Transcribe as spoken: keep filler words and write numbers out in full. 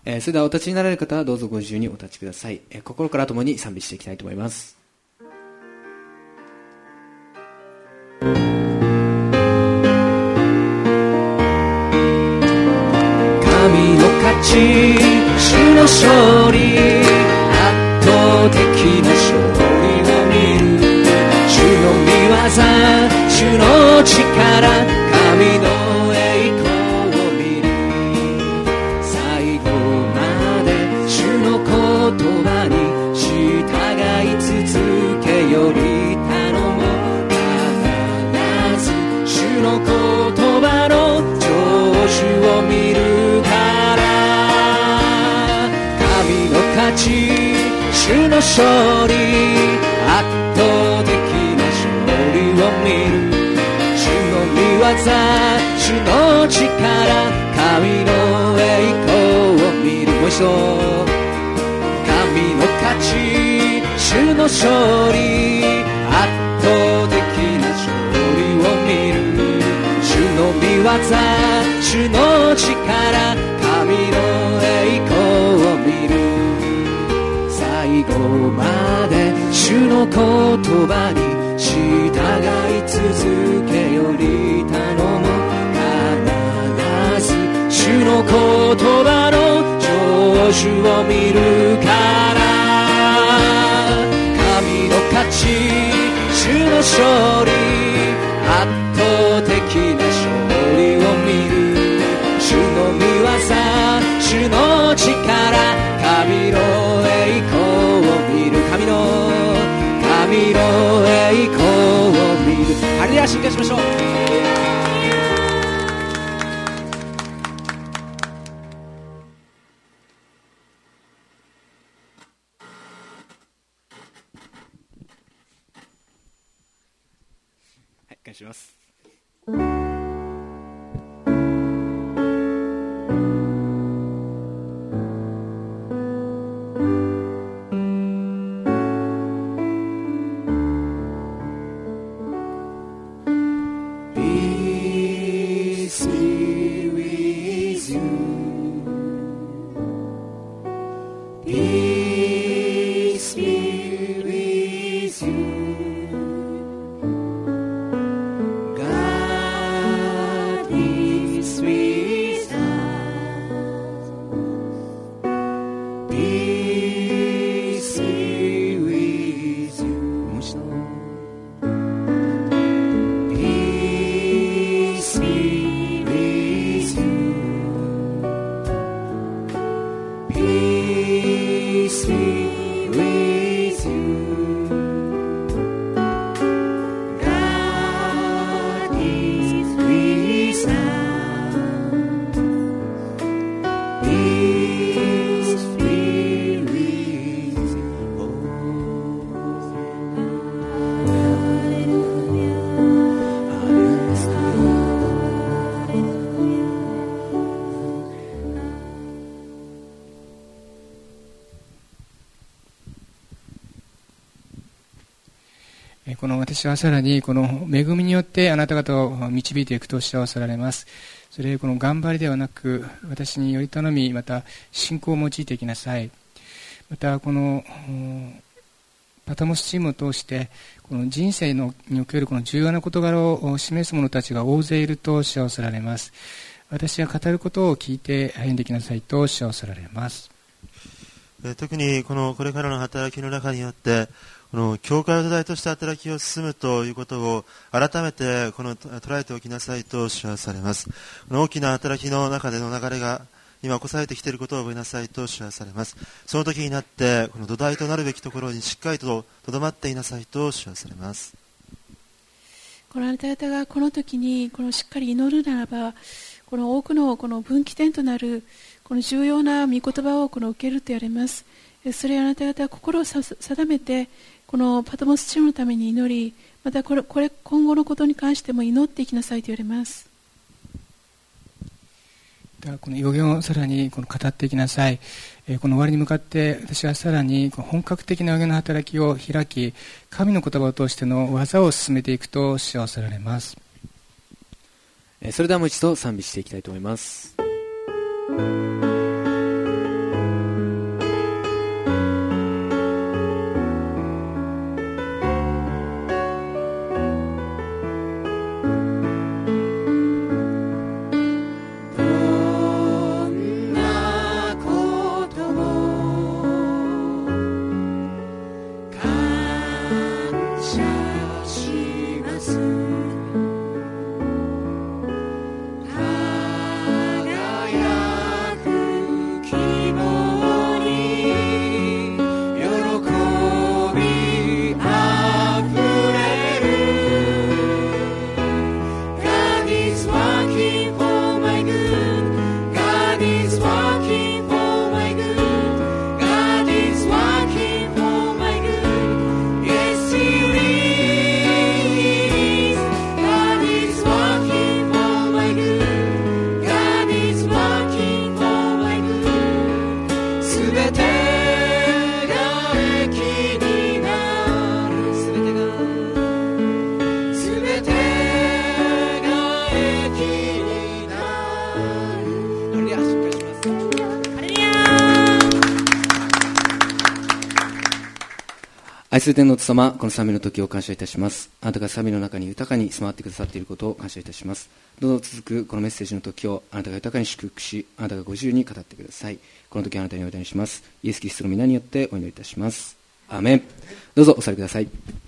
えー、それではお立ちになられる方はどうぞご自由にお立ちください。えー、心から共に賛美していきたいと思います。神の勝ち、主の勝利、圧倒的な勝利を見る。主の御業、主の力、神の栄光を見る。最後まで主の言葉に従い続けより頼もう。必ず主の言葉の成就を見るから。神の勝ち、主の勝利、圧倒的な勝利を見る。主の御業、主の力、神の栄光を見る。もう一度。神の勝ち、主の勝利、圧倒的な勝利を見る。主の御業、主の力、神の栄光を見る。最後まで主の言葉に従い続けより頼む。必ず主の言葉の成就を見るから。神の勝ち、主の勝利、圧倒的な勝利を見る。主の御業、主の力、神の栄光を見る。神の神の栄光を見る。ハレルヤ、進化しましょう。はい、感謝します。 この私はさらにこの恵みによってあなた方を導いていくと主はおっしゃられます。それこの頑張りではなく私により頼み、また信仰を用いていきなさい。またこのパタモスチームを通してこの人生のにおけるこの重要な事柄を示す者たちが大勢いると主はおっしゃられます。私が語ることを聞いて歩んできなさいと主はおっしゃられます。 特にこのこれからの働きの中によってこの教会の土台として働きを進むということを改めてこの捉えておきなさいと主はされます。この大きな働きの中での流れが今起こされてきていることを覚えなさいと主はされます。その時になってこの土台となるべきところにしっかりととどまっていなさいと主はされます。 このあなた方がこの時にこのしっかり祈るならば、この多くのこの分岐点となるこの重要な御言葉をこの受けると言われます。それをあなた方は心を定めてこのパタモス地のために祈り、またこれ、これ今後のことに関しても祈っていきなさいと言われます。 この予言をさらにこの語っていきなさい。この終わりに向かって私はさらに本格的な予言の働きを開き、神の言葉を通しての技を進めていくと主はおっしゃられます。 それではもう一度賛美していきたいと思います。 愛する天のお父様、この賛美の時を感謝いたします。あなたが賛美の中に豊かに住まってくださっていることを感謝いたします。どうぞ続くこのメッセージの時をあなたが豊かに祝福し、あなたがご自由に語ってください。この時あなたにお祈りします。イエス・キリストの皆によってお祈りいたします。アーメン。どうぞお座りください。